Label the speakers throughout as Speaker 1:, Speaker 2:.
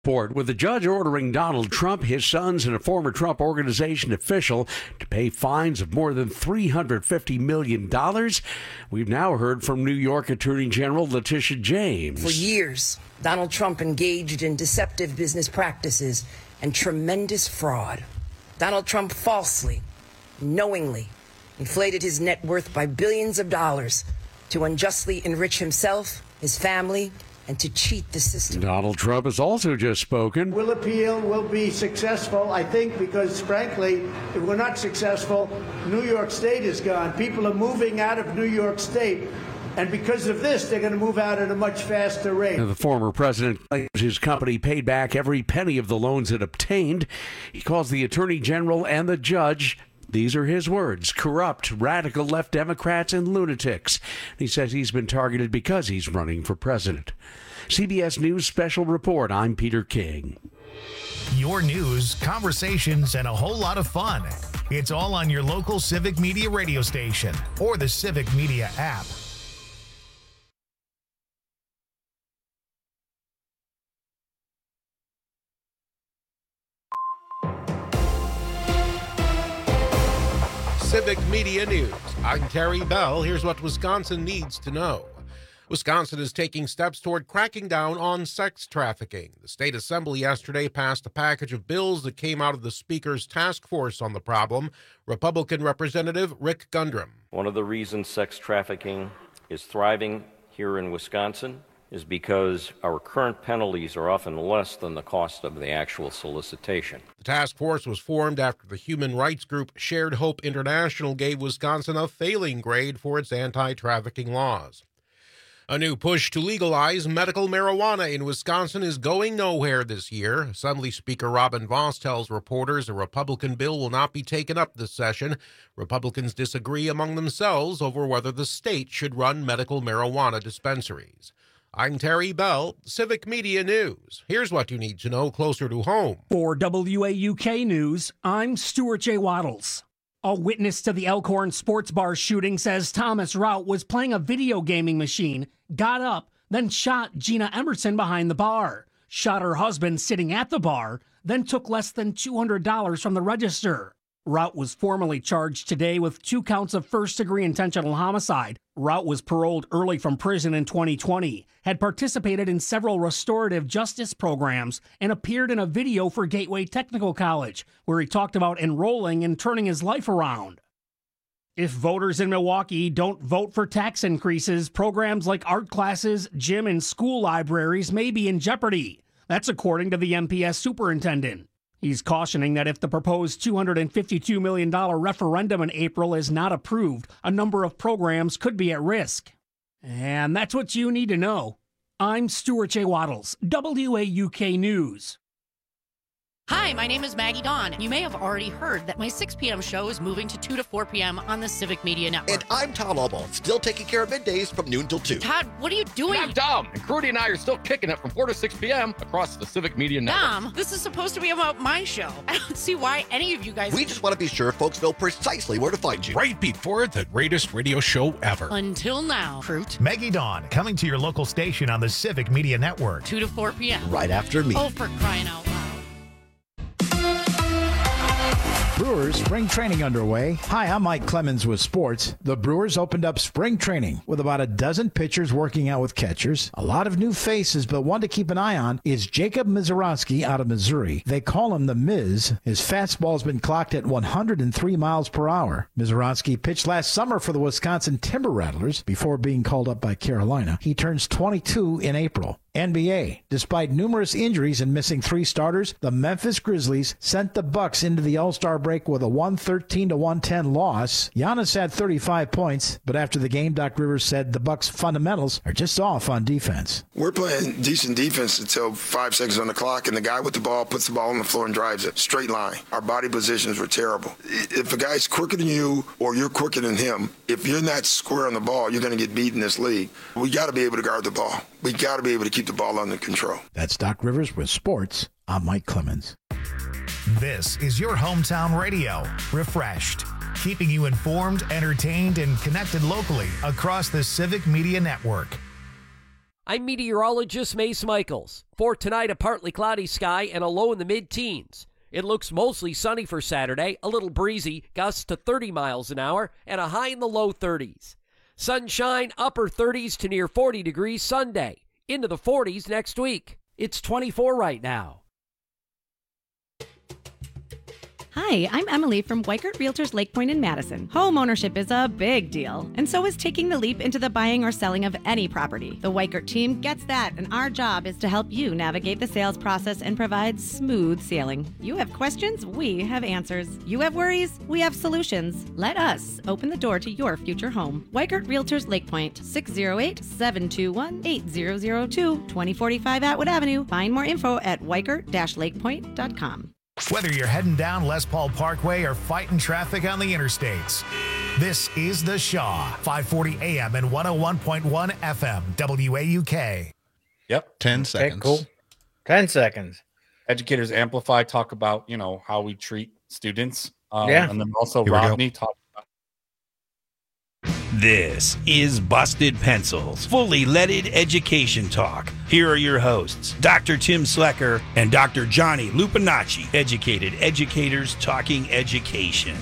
Speaker 1: With the judge ordering Donald Trump, his sons, and a former Trump Organization official to pay fines of more than $350 million. We've now heard from New York Attorney General Letitia James.
Speaker 2: For years, Donald Trump engaged in deceptive business practices and tremendous fraud. Donald Trump falsely, knowingly, inflated his net worth by billions of dollars to unjustly enrich himself, his family, and to cheat the system.
Speaker 1: Donald Trump has also just spoken.
Speaker 3: We'll appeal, we'll be successful, I think, because, frankly, if we're not successful, New York State is gone. People are moving out of New York State. And because of this, they're going to move out at a much faster rate.
Speaker 1: The former president claims his company paid back every penny of the loans it obtained. He calls the attorney general and the judge, these are his words, corrupt, radical left Democrats and lunatics. He says he's been targeted because he's running for president. CBS News Special Report. I'm Peter King.
Speaker 4: Your news, conversations, and a whole lot of fun. It's all on your local Civic Media radio station or the Civic Media app.
Speaker 5: Civic Media News. I'm Terry Bell. Here's what Wisconsin needs to know. Wisconsin is taking steps toward cracking down on sex trafficking. The state assembly yesterday passed a package of bills that came out of the Speaker's task force on the problem. Republican Representative Rick Gundrum.
Speaker 6: One of the reasons sex trafficking is thriving here in Wisconsin is because our current penalties are often less than the cost of the actual solicitation.
Speaker 5: The task force was formed after the human rights group Shared Hope International gave Wisconsin a failing grade for its anti-trafficking laws. A new push to legalize medical marijuana in Wisconsin is going nowhere this year. Assembly Speaker Robin Vos tells reporters a Republican bill will not be taken up this session. Republicans disagree among themselves over whether the state should run medical marijuana dispensaries. I'm Terry Bell, Civic Media News. Here's what you need to know closer to home.
Speaker 7: For WAUK News, I'm Stuart J. Waddles. A witness to the Elkhorn Sports Bar shooting says Thomas Rout was playing a video gaming machine, got up, then shot Gina Emerson behind the bar, shot her husband sitting at the bar, then took less than $200 from the register. Rout was formally charged today with 2 counts of first-degree intentional homicide. Rout was paroled early from prison in 2020, had participated in several restorative justice programs, and appeared in a video for Gateway Technical College, where he talked about enrolling and turning his life around. If voters in Milwaukee don't vote for tax increases, programs like art classes, gym, and school libraries may be in jeopardy. That's according to the MPS superintendent. He's cautioning that if the proposed $252 million referendum in April is not approved, a number of programs could be at risk. And that's what you need to know. I'm Stuart J. Waddles, WAUK News.
Speaker 8: Hi, my name is Maggie Dawn. You may have already heard that my 6 p.m. show is moving to 2 to 4 p.m. on the Civic Media Network.
Speaker 9: And I'm Tom Albaugh, still taking care of middays from noon till 2.
Speaker 8: Todd, what are you doing?
Speaker 10: I'm Dom, and Crudy and I are still kicking it from 4 to 6 p.m. across the Civic Media Network.
Speaker 8: Dom, this is supposed to be about my show. I don't see why any of you guys...
Speaker 9: We just want to be sure folks know precisely where to find you.
Speaker 5: Right before the greatest radio show ever.
Speaker 8: Until now, Fruit.
Speaker 4: Maggie Dawn, coming to your local station on the Civic Media Network.
Speaker 8: 2 to 4 p.m.
Speaker 9: Right after me.
Speaker 8: Oh, for crying out loud.
Speaker 11: Brewers spring training underway. Hi, I'm Mike Clemens with sports. The Brewers opened up spring training with about a dozen pitchers working out with catchers. A lot of new faces, but one to keep an eye on is Jacob Mizorowski out of Missouri. They call him the Miz. His fastball's been clocked at 103 miles per hour. Mizorowski pitched last summer for the Wisconsin Timber Rattlers before being called up by Carolina. He turns 22 in April. NBA. Despite numerous injuries and missing 3 starters, the Memphis Grizzlies sent the Bucks into the All-Star break with a 113-110 loss. Giannis had 35 points, but after the game, Doc Rivers said the Bucks' fundamentals are just off on defense.
Speaker 12: We're playing decent defense until 5 seconds on the clock, and the guy with the ball puts the ball on the floor and drives it. Straight line. Our body positions were terrible. If a guy's quicker than you or you're quicker than him, if you're not square on the ball, you're going to get beat in this league. We got to be able to guard the ball. We got to be able to keep the ball under control.
Speaker 11: That's Doc Rivers with sports. I'm Mike Clemens.
Speaker 4: This is your hometown radio, refreshed, keeping you informed, entertained, and connected locally across the Civic Media Network.
Speaker 13: I'm meteorologist Mace Michaels. For tonight, a partly cloudy sky and a low in the mid-teens. It looks mostly sunny for Saturday, a little breezy, gusts to 30 miles an hour, and a high in the low 30s. Sunshine, upper 30s to near 40 degrees Sunday, into the 40s next week. It's 24 right now.
Speaker 14: Hi, I'm Emily from Weikert Realtors Lake Point in Madison. Home ownership is a big deal, and so is taking the leap into the buying or selling of any property. The Weikert team gets that, and our job is to help you navigate the sales process and provide smooth sailing. You have questions, we have answers. You have worries, we have solutions. Let us open the door to your future home. Weikert Realtors Lake Point, 608-721-8002, 2045 Atwood Avenue. Find more info at weikert-lakepoint.com.
Speaker 4: Whether you're heading down Les Paul Parkway or fighting traffic on the interstates, this is The Shaw, 540 AM and 101.1 FM, WAUK.
Speaker 15: Yep.
Speaker 16: 10 seconds.
Speaker 15: Okay, cool. 10 seconds. Educators Amplify talk about, how we treat students. And then also Rodney talk.
Speaker 17: This is Busted Pencils, fully leaded education talk. Here are your hosts, Dr. Tim Slecker and Dr. Johnny Lupinacci, educated educators talking education.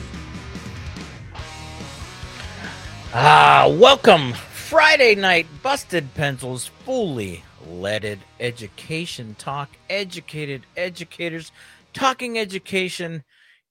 Speaker 15: Welcome. Friday night, Busted Pencils, fully leaded education talk. Educated educators talking education.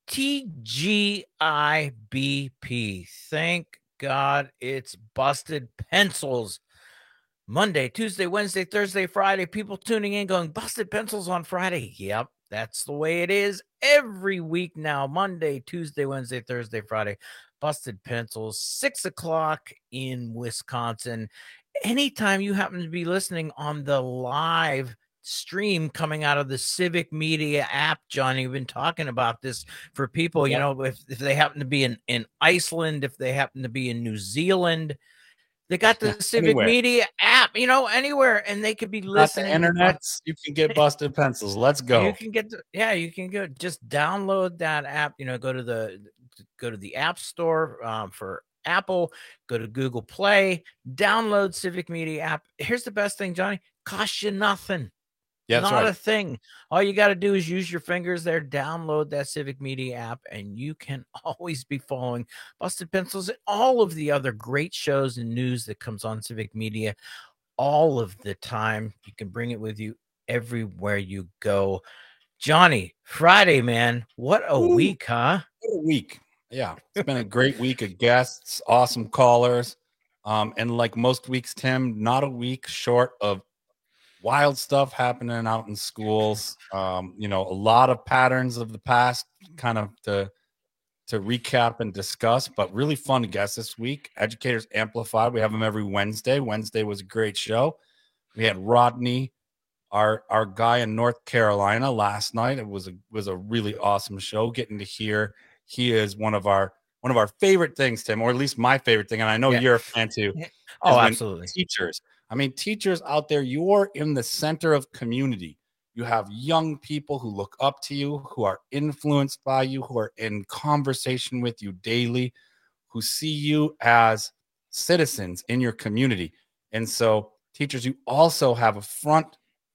Speaker 15: TGIBP. Thank God it's Busted Pencils. Monday, Tuesday, Wednesday, Thursday, Friday. People tuning in going, Busted Pencils on Friday. Yep, that's the way it is every week now. Monday, Tuesday, Wednesday, Thursday, Friday. Busted Pencils, 6 o'clock in Wisconsin. Anytime you happen to be listening on the live stream coming out of the Civic Media app, Johnny, we've been talking about this for people, if they happen to be in Iceland, if they happen to be in New Zealand, they got the Civic Media app, anywhere, and they could be listening.
Speaker 16: The internet, you can get Busted Pencils. Let's go.
Speaker 15: You can get you can go. Just download that app. Go to the App Store for Apple. Go to Google Play. Download Civic Media app. Here's the best thing, Johnny. Costs you nothing.
Speaker 16: Yeah,
Speaker 15: not a thing. All you got to do is use your fingers there, download that Civic Media app, and you can always be following Busted Pencils and all of the other great shows and news that comes on Civic Media all of the time. You can bring it with you everywhere you go. Johnny, Friday, man. What a week, huh?
Speaker 16: What a week. Yeah. It's been a great week of guests, awesome callers. And like most weeks, Tim, not a week short of wild stuff happening out in schools. A lot of patterns of the past kind of to recap and discuss, but really fun guests this week. Educators Amplify. We have them every Wednesday. Wednesday was a great show. We had Rodney, our guy in North Carolina last night. It was a really awesome show. Getting to hear, he is one of our favorite things, Tim, or at least my favorite thing. And I know you're a fan too.
Speaker 15: Oh, absolutely.
Speaker 16: Teachers. Teachers out there, you're in the center of community. You have young people who look up to you, who are influenced by you, who are in conversation with you daily, who see you as citizens in your community. And so, teachers, you also have a front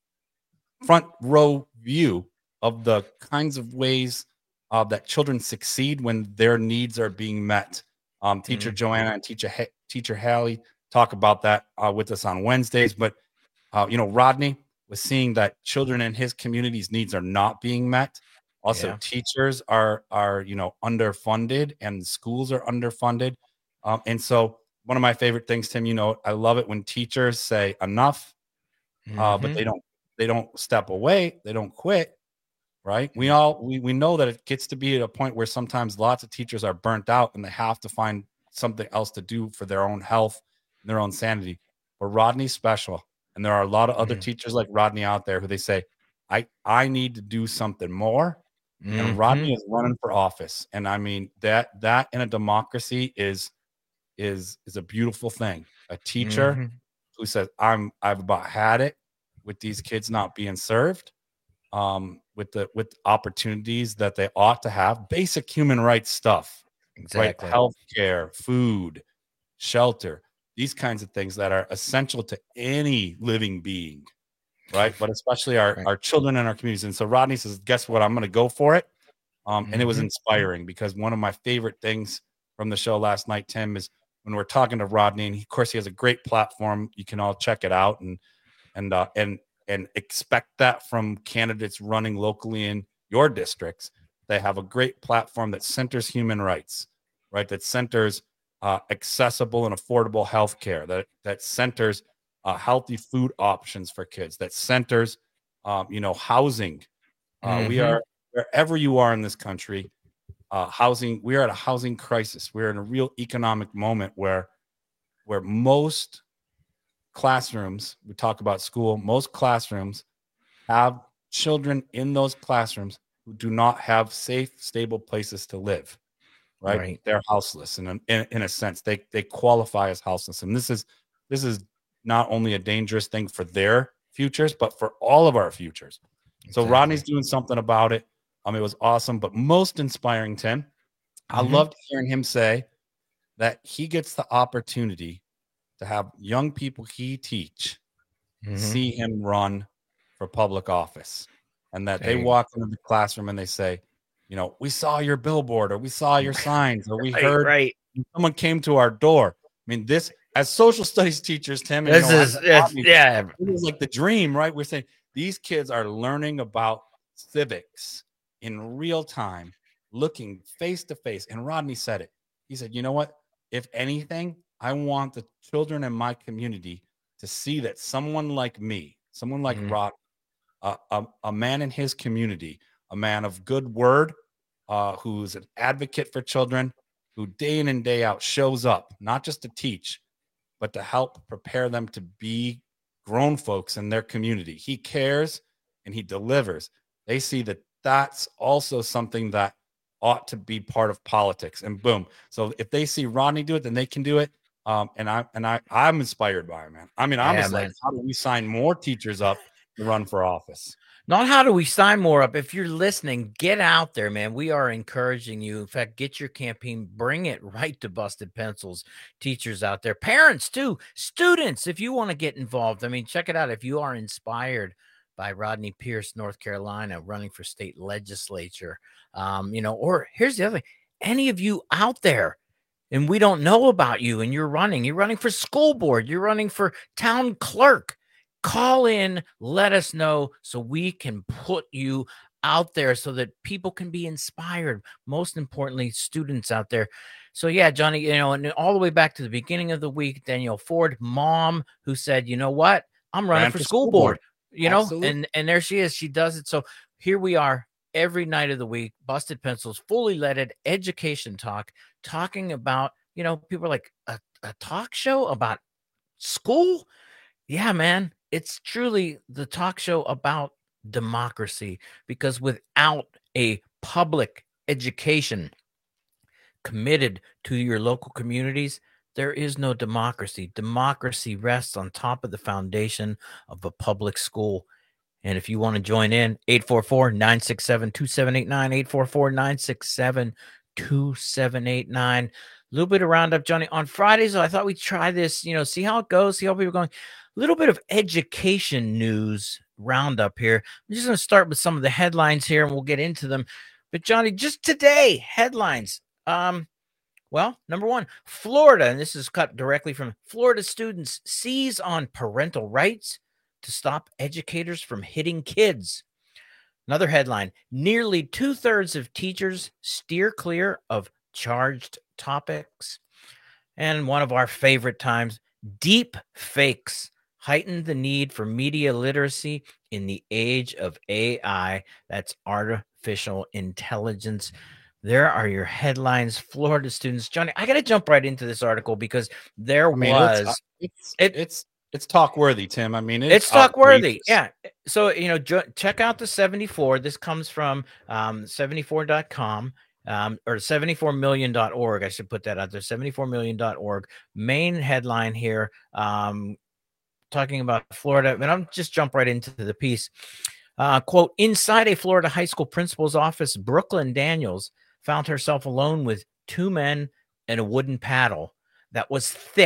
Speaker 16: row view of the kinds of ways that children succeed when their needs are being met. Teacher Joanna and Teacher Hallie talk about that with us on Wednesdays. But, Rodney was seeing that children in his community's needs are not being met. Also, teachers are underfunded and schools are underfunded. And so one of my favorite things, Tim, I love it when teachers say enough, but they don't step away. They don't quit. Right. We know that it gets to be at a point where sometimes lots of teachers are burnt out and they have to find something else to do for their own health and their own sanity. But Rodney's special. And there are a lot of other teachers like Rodney out there who they say, I need to do something more. And Rodney is running for office. And that in a democracy is a beautiful thing. A teacher who says, I've about had it with these kids not being served, with opportunities that they ought to have, basic human rights stuff,
Speaker 15: exactly.
Speaker 16: Right? Healthcare, food, shelter. these kinds of things that are essential to any living being, right? But especially our children and our communities. And so Rodney says, guess what? I'm going to go for it. And it was inspiring because one of my favorite things from the show last night, Tim, is when we're talking to Rodney, and of course he has a great platform. You can all check it out and expect that from candidates running locally in your districts. They have a great platform that centers human rights, right? That centers accessible and affordable health care, that centers healthy food options for kids, that centers, housing. We are, wherever you are in this country, housing, we are at a housing crisis. We're in a real economic moment where most classrooms, we talk about school, most classrooms have children in those classrooms who do not have safe, stable places to live. Right? They're houseless, and in a sense, they qualify as houseless. And this is not only a dangerous thing for their futures, but for all of our futures. So Rodney's doing something about it. It was awesome, but most inspiring, Tim. I loved hearing him say that he gets the opportunity to have young people he teach see him run for public office, and that they walk into the classroom and they say, we saw your billboard, or we saw your signs, or we heard someone came to our door. I mean, this, as social studies teachers, Tim, and, it was like the dream, right? We're saying these kids are learning about civics in real time, looking face to face. And Rodney said it. He said, you know what? If anything, I want the children in my community to see that someone like me, someone like Rod, a man in his community, a man of good word, who's an advocate for children, who day in and day out shows up, not just to teach, but to help prepare them to be grown folks in their community. He cares and he delivers. They see that that's also something that ought to be part of politics, and boom. So if they see Rodney do it, then they can do it. And I'm inspired by him, man. I mean, I'm like, how do we sign more teachers up to run for office?
Speaker 15: Not how do we sign more up. If you're listening, get out there, man. We are encouraging you. In fact, get your campaign, bring it right to Busted Pencils. Teachers out there, parents too, students, if you want to get involved. I mean, check it out. If you are inspired by Rodney Pierce, North Carolina, running for state legislature, or here's the other thing, any of you out there, and we don't know about you, and you're running for school board, you're running for town clerk, call in, let us know so we can put you out there so that people can be inspired. Most importantly, students out there. So yeah, Johnny, and all the way back to the beginning of the week, Danielle Ford, mom, who said, you know what, I'm running for school board, and there she is. She does it. So here we are every night of the week, Busted Pencils, fully leaded education talk, talking about, people are like, a talk show about school? Yeah, man. It's truly the talk show about democracy, because without a public education committed to your local communities, there is no democracy. Democracy rests on top of the foundation of a public school. And if you want to join in, 844-967-2789, 844-967-2789. A little bit of roundup, Johnny. On Fridays, I thought we'd try this, see how it goes, see how people are going. A little bit of education news roundup here. I'm just going to start with some of the headlines here, and we'll get into them. But, Johnny, just today, headlines. Well, number one, Florida, and this is cut directly from Florida students seize on parental rights to stop educators from hitting kids. Another headline, nearly 2/3 of teachers steer clear of charged topics. And one of our favorite times, deep fakes heighten the need for media literacy in the age of AI. That's artificial intelligence. There are your headlines, Florida students. Johnny, I got to jump right into this article because
Speaker 16: it's talk worthy, Tim. I mean,
Speaker 15: it's talk worthy. Yeah. So, check out the 74. This comes from 74.com. Or 74million.org. I should put that out there. 74million.org. Main headline here, talking about Florida. And I'm just jump right into the piece. Quote, inside a Florida high school principal's office, Brooklyn Daniels found herself alone with two men and a wooden paddle that was thick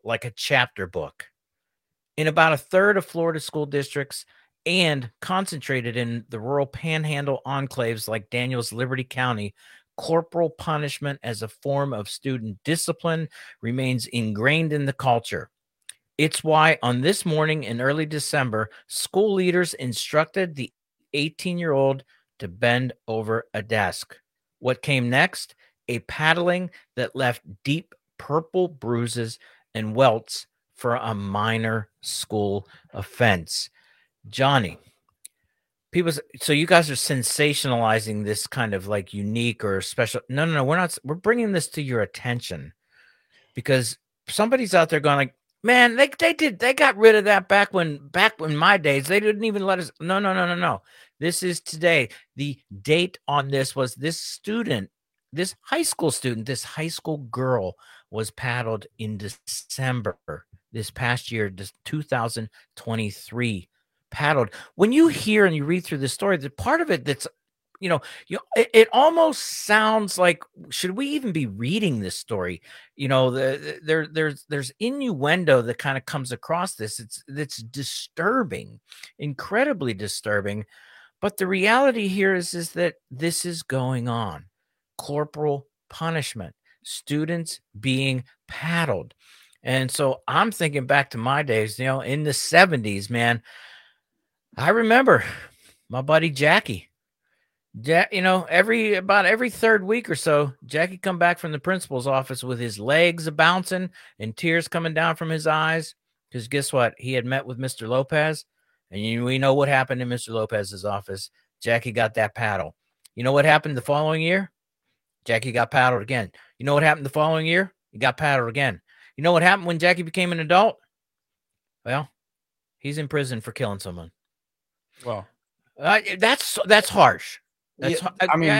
Speaker 15: like a chapter book. In about a third of Florida school districts and concentrated in the rural panhandle enclaves like Daniels, Liberty County, corporal punishment as a form of student discipline remains ingrained in the culture. It's why on this morning in early December, school leaders instructed the 18-year-old to bend over a desk. What came next? A paddling that left deep purple bruises and welts for a minor school offense. Johnny, so you guys are sensationalizing this kind of like unique or special. No, we're not. We're bringing this to your attention because somebody's out there going like, man, they got rid of that back when my days, they didn't even let us. No. This is today. The date on this was this high school girl was paddled in December this past year, 2023. Paddled. When you hear and you read through the story, the part of it that's, it almost sounds like, should we even be reading this story? There's innuendo that kind of comes across this. It's disturbing, incredibly disturbing. But the reality here is that this is going on. Corporal punishment, students being paddled. And so I'm thinking back to my days, in the 70s, man. I remember my buddy Jackie. Every third week or so, Jackie come back from the principal's office with his legs a-bouncing and tears coming down from his eyes. Because guess what? He had met with Mr. Lopez, and we know what happened in Mr. Lopez's office. Jackie got that paddle. You know what happened the following year? Jackie got paddled again. You know what happened the following year? He got paddled again. You know what happened when Jackie became an adult? Well, he's in prison for killing someone.
Speaker 16: Well,
Speaker 15: that's harsh. That's,
Speaker 16: yeah,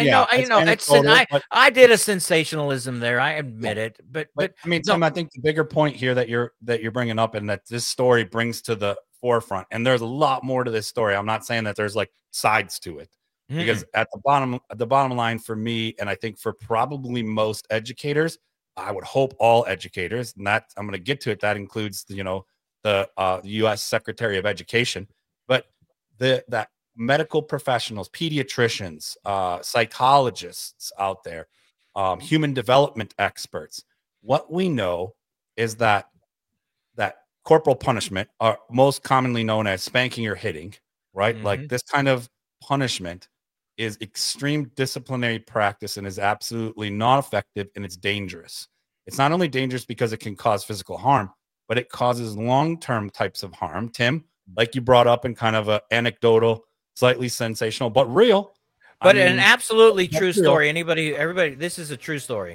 Speaker 15: I did a sensationalism there. I admit it, but
Speaker 16: Tim, I think the bigger point here that you're bringing up and that this story brings to the forefront, and there's a lot more to this story. I'm not saying that there's like sides to it, because at the bottom line for me, and I think for probably most educators, I would hope all educators, and that I'm going to get to it. That includes the U.S. Secretary of Education, but that medical professionals, pediatricians, psychologists out there, human development experts. What we know is that corporal punishment, are most commonly known as spanking or hitting, right? Like this kind of punishment is extreme disciplinary practice and is absolutely not effective, and it's dangerous. It's not only dangerous because it can cause physical harm, but it causes long-term types of harm. Tim, like you brought up in kind of a anecdotal, slightly sensational, but real.
Speaker 15: But an absolutely true story. Everybody, this is a true story.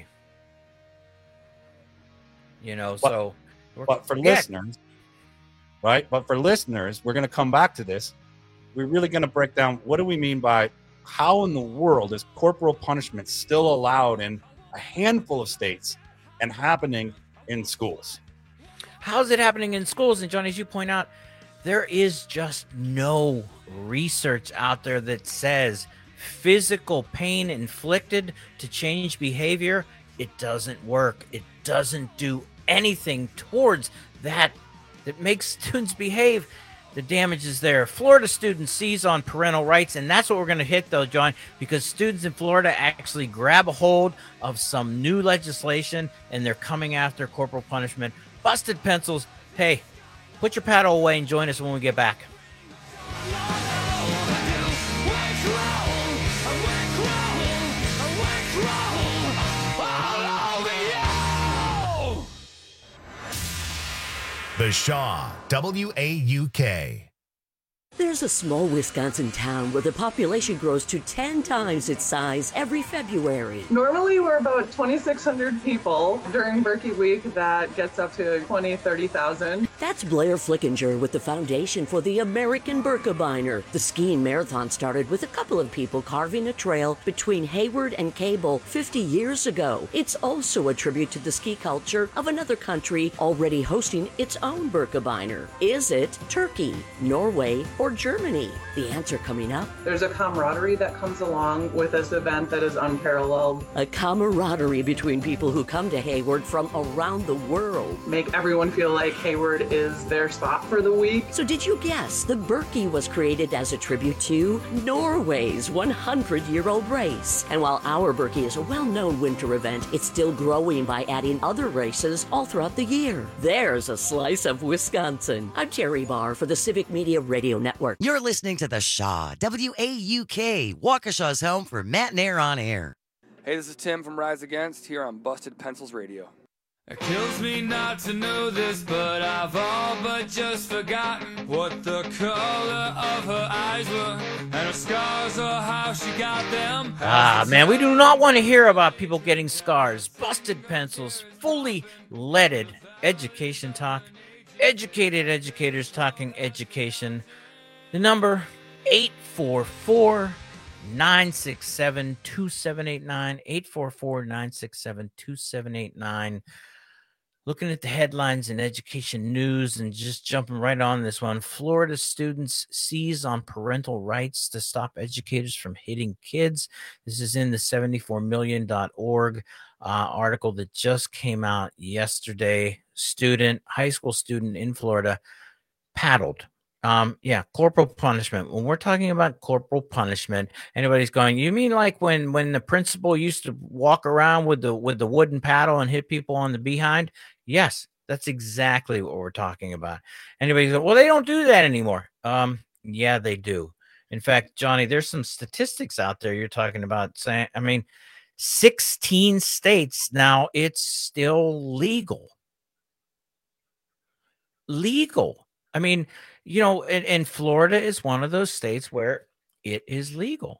Speaker 16: But for listeners, right? But for listeners, we're going to come back to this. We're really going to break down what do we mean by how in the world is corporal punishment still allowed in a handful of states and happening in schools?
Speaker 15: How is it happening in schools? And John, as you point out, there is just no research out there that says physical pain inflicted to change behavior. It doesn't work. It doesn't do anything towards that makes students behave. The damage is there. Florida students seize on parental rights, and that's what we're going to hit, though, John, because students in Florida actually grab a hold of some new legislation, and they're coming after corporal punishment. Busted pencils. Hey, put your paddle away and join us when we get back.
Speaker 4: The Shaw, WAUK.
Speaker 18: There's a small Wisconsin town where the population grows to 10 times its size every February.
Speaker 19: Normally we're about 2,600 people. During Berkey Week, that gets up to 20,000, 30,000.
Speaker 18: That's Blair Flickinger with the Foundation for the American Birkebeiner. The skiing marathon started with a couple of people carving a trail between Hayward and Cable 50 years ago. It's also a tribute to the ski culture of another country already hosting its own Birkebeiner. Is it Turkey, Norway, or Germany? The answer coming up.
Speaker 19: There's a camaraderie that comes along with this event that is unparalleled.
Speaker 18: A camaraderie between people who come to Hayward from around the world.
Speaker 19: Make everyone feel like Hayward is their spot for the week.
Speaker 18: So did you guess the Berkey was created as a tribute to Norway's 100-year-old race? And while our Berkey is a well-known winter event, it's still growing by adding other races all throughout the year. There's a slice of Wisconsin. I'm Terry Barr for the Civic Media Radio Network.
Speaker 20: You're listening to The Shaw, WAUK, Waukesha's home for Matt and Air on Air.
Speaker 21: Hey, this is Tim from Rise Against here on Busted Pencils Radio.
Speaker 22: It kills me not to know this, but I've all but just forgotten what the color of her eyes were, and her scars or how she got them.
Speaker 15: Man, we do not want to hear about people getting scars. Busted Pencils, fully leaded education talk, educated educators talking education. The number 844-967-2789, 844-967-2789. Looking at the headlines in education news and just jumping right on this one. Florida students seize on parental rights to stop educators from hitting kids. This is in the 74million.org article that just came out yesterday. High school student in Florida, paddled. Corporal punishment. When we're talking about corporal punishment, anybody's going, you mean like when the principal used to walk around with the wooden paddle and hit people on the behind? Yes, that's exactly what we're talking about. Anybody's going, well, they don't do that anymore. Yeah, they do. In fact, Johnny, there's some statistics out there you're talking about saying, 16 states now, it's still legal. And Florida is one of those states where it is legal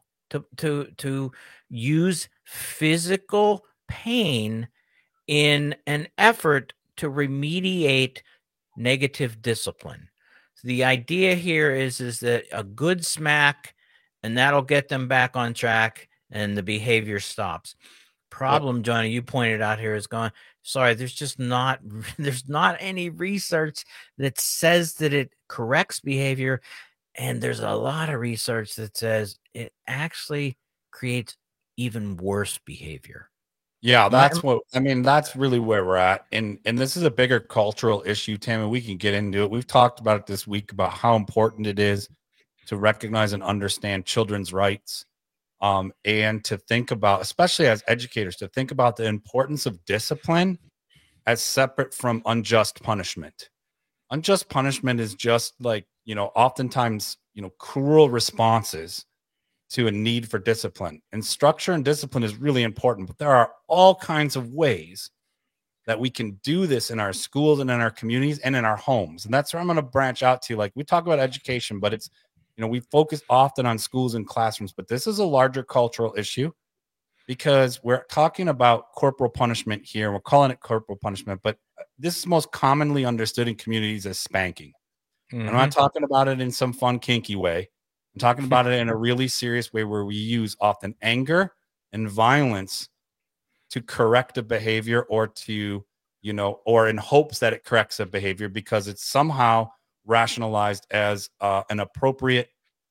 Speaker 15: to use physical pain in an effort to remediate negative discipline. So the idea here is that a good smack, and that'll get them back on track, and the behavior stops. Problem, Johnny, you pointed out here is going, sorry, there's not any research that says that it corrects behavior. And there's a lot of research that says it actually creates even worse behavior.
Speaker 16: Yeah, that's really where we're at. And this is a bigger cultural issue, Tim, and we can get into it. We've talked about it this week about how important it is to recognize and understand children's rights. And to think about, especially as educators, to think about the importance of discipline as separate from unjust punishment. Unjust punishment is just like, oftentimes, cruel responses to a need for discipline. And structure and discipline is really important, but there are all kinds of ways that we can do this in our schools and in our communities and in our homes. And that's where I'm going to branch out to. Like, we talk about education, but it's, we focus often on schools and classrooms, but this is a larger cultural issue because we're talking about corporal punishment here. We're calling it corporal punishment, but this is most commonly understood in communities as spanking. Mm-hmm. I'm not talking about it in some fun, kinky way. I'm talking about it in a really serious way where we use often anger and violence to correct a behavior or to, or in hopes that it corrects a behavior because it's somehow rationalized as an appropriate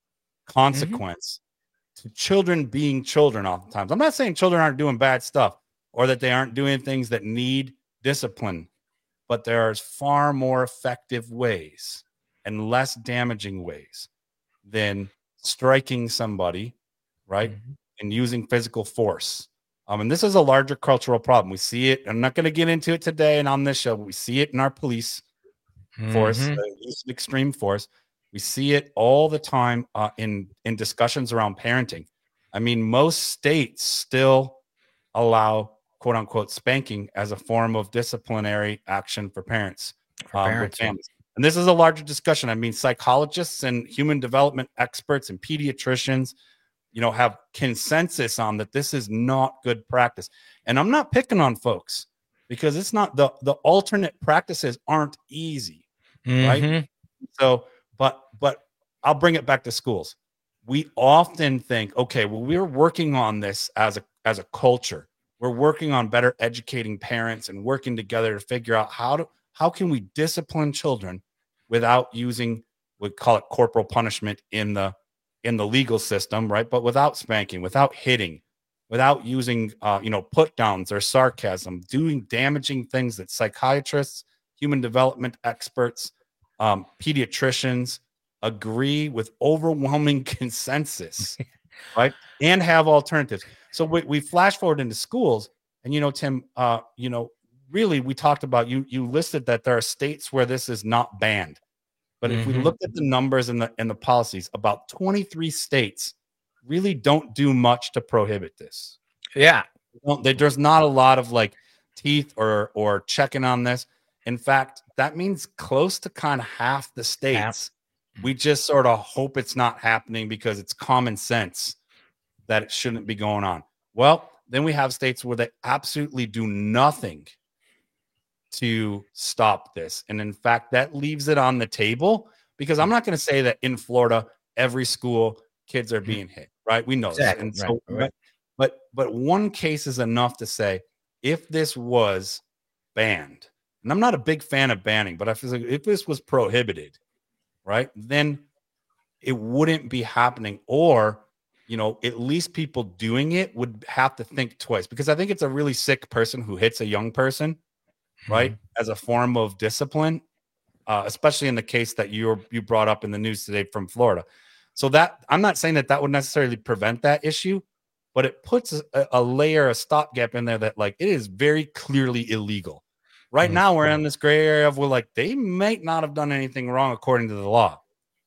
Speaker 16: consequence to children being children oftentimes. I'm not saying children aren't doing bad stuff or that they aren't doing things that need discipline, but there's far more effective ways and less damaging ways than striking somebody, right? And using physical force. And this is a larger cultural problem. We see it. I'm not going to get into it today and on this show, but we see it in our police force, use of extreme force. We see it all the time in discussions around parenting. Most states still allow quote unquote spanking as a form of disciplinary action for parents. With families. And this is a larger discussion. Psychologists and human development experts and pediatricians, have consensus on that this is not good practice. And I'm not picking on folks because it's not the alternate practices aren't easy. Right. So, but I'll bring it back to schools. We often think, okay, well, we're working on this as a culture. We're working on better educating parents and working together to figure out how can we discipline children without using we call it corporal punishment in the legal system, right? But without spanking, without hitting, without using, put downs or sarcasm, doing damaging things that psychiatrists, human development experts, pediatricians agree with overwhelming consensus, right? And have alternatives. So we flash forward into schools, and, Tim, really, we talked about, you listed that there are states where this is not banned. But if we look at the numbers and the policies, about 23 states really don't do much to prohibit this.
Speaker 15: Yeah.
Speaker 16: There's not a lot of like teeth or checking on this. In fact, that means close to kind of half the states. We just sort of hope it's not happening because it's common sense that it shouldn't be going on. Well, then we have states where they absolutely do nothing to stop this. And in fact, that leaves it on the table, because I'm not going to say that in Florida, every school kids are being hit, right? We know
Speaker 15: exactly.
Speaker 16: That. And so, but one case is enough to say, if this was banned, and I'm not a big fan of banning, but I feel like if this was prohibited, right, then it wouldn't be happening. Or, at least people doing it would have to think twice, because I think it's a really sick person who hits a young person, right, as a form of discipline, especially in the case that you brought up in the news today from Florida. So that, I'm not saying that would necessarily prevent that issue, but it puts a layer, a stopgap in there that, like, it is very clearly illegal. Right now, we're in this gray area of, they might not have done anything wrong according to the law.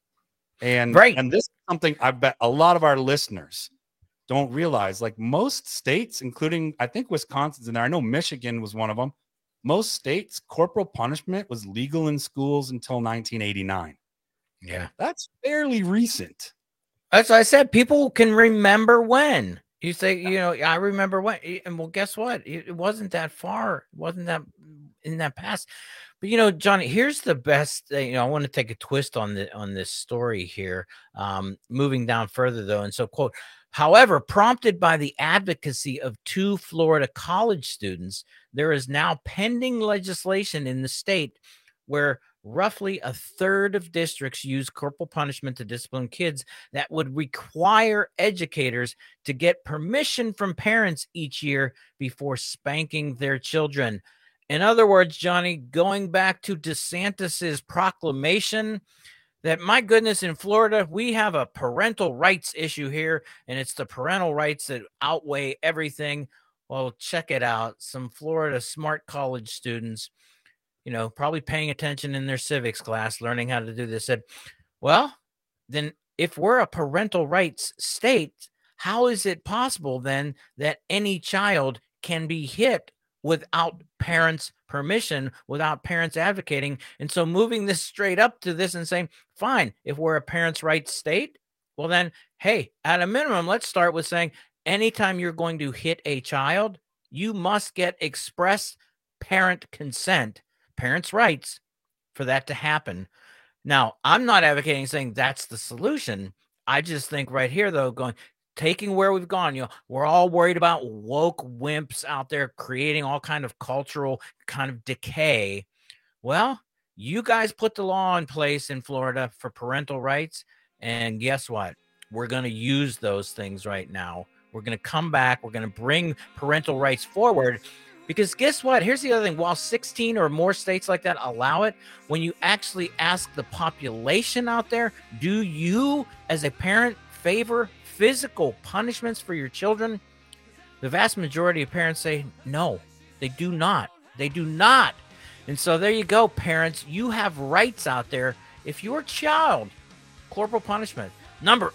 Speaker 16: And this is something I bet a lot of our listeners don't realize. Like, most states, including, I think Wisconsin's in there, I know Michigan was one of them. Most states, corporal punishment was legal in schools until 1989.
Speaker 15: Yeah.
Speaker 16: That's fairly recent.
Speaker 15: As I said, people can remember when. You say, I remember when. And well, guess what? It wasn't that far. It wasn't that in that past. But, Johnny, here's the best thing. I want to take a twist on this story here. Moving down further, though. And so, quote, however, prompted by the advocacy of 2 Florida college students, there is now pending legislation in the state where roughly a third of districts use corporal punishment to discipline kids that would require educators to get permission from parents each year before spanking their children. In other words, Johnny, going back to DeSantis's proclamation that, my goodness, in Florida, we have a parental rights issue here, and it's the parental rights that outweigh everything. Well, check it out. Some Florida smart college students, probably paying attention in their civics class, learning how to do this, said, well, then if we're a parental rights state, how is it possible then that any child can be hit without parents' permission, without parents advocating? And so moving this straight up to this and saying, fine, if we're a parents' rights state, well then, hey, at a minimum, let's start with saying, anytime you're going to hit a child, you must get express parent consent, parents' rights, for that to happen. Now, I'm not advocating saying that's the solution. I just think right here, though, taking where we've gone, we're all worried about woke wimps out there creating all kind of cultural kind of decay. Well, you guys put the law in place in Florida for parental rights, and guess what? We're going to use those things right now. We're going to come back. We're going to bring parental rights forward, because guess what? Here's the other thing. While 16 or more states like that allow it, when you actually ask the population out there, do you as a parent favor physical punishments for your children? The vast majority of parents say no, they do not. They do not. And so there you go, parents. You have rights out there. If your child, corporal punishment, number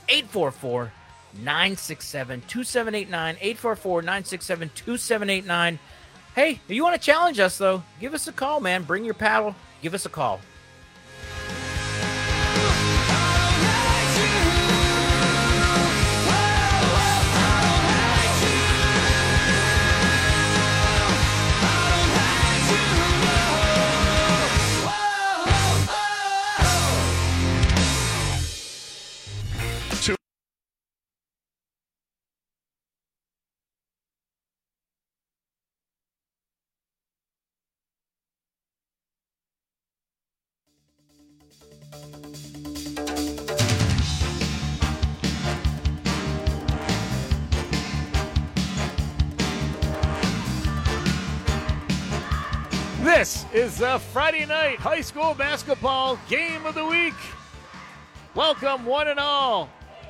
Speaker 15: 844-967-2789, 844-967-2789. Hey, if you want to challenge us, though, give us a call, man. Bring your paddle. Give us a call.
Speaker 2: This is the Friday night high school basketball game of the week. Welcome, one and all,